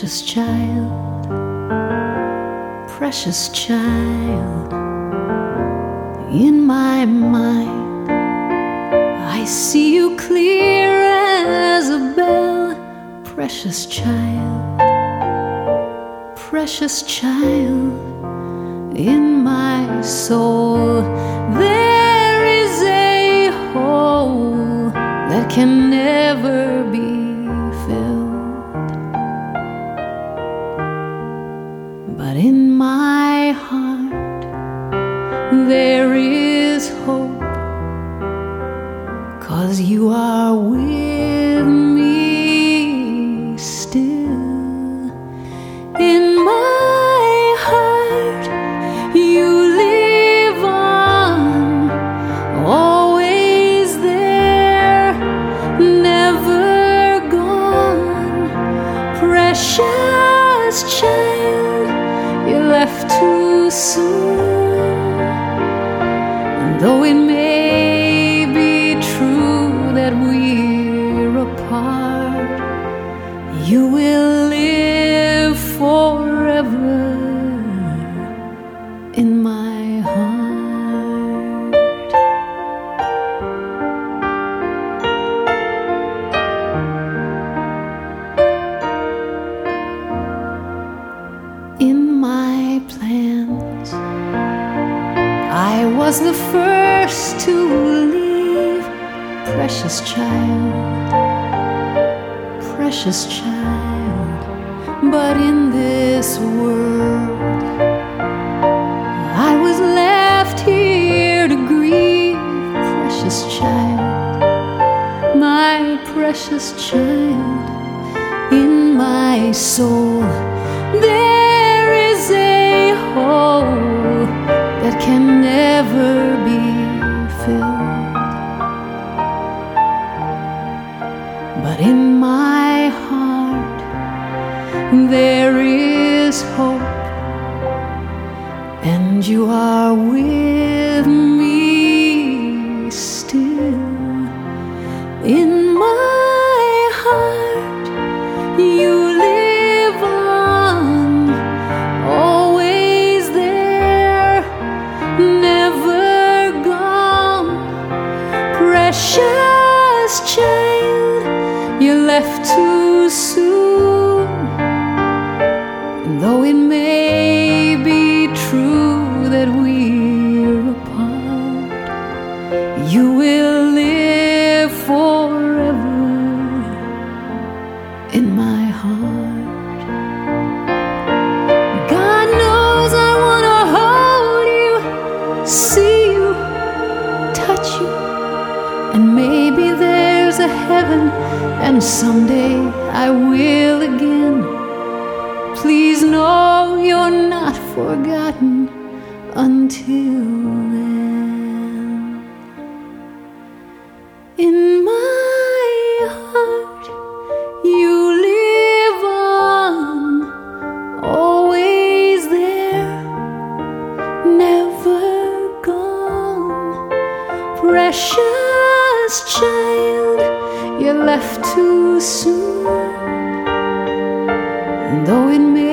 precious child, precious child. In my mind, I see you clear as a bell, precious child, precious child. In my soul, there is a hole that can never be filled. But in my heart, there is hope, 'cause you are with me still. In my heart, you live on, always there, never gone. Precious child, you left too soon. And though it may be true that we're apart, you will live forever in my heart. In my plans, I was the first to leave, precious child, precious child. But in this world, I was left here to grieve, precious child, my precious child. In my soul, there is a hole that can never be filled. But in my heart, there is hope, and you are with me still. In my heart, you live on, always there, never gone. Precious child, you left too soon. Though it may be true that we're apart, you will live forever in my heart. God knows I want to hold you, see you, touch you, and maybe there's a heaven, and someday I will again. Please know you're not forgotten until then. In my heart, you live on, always there, never gone. Precious child, you left too soon. And though it may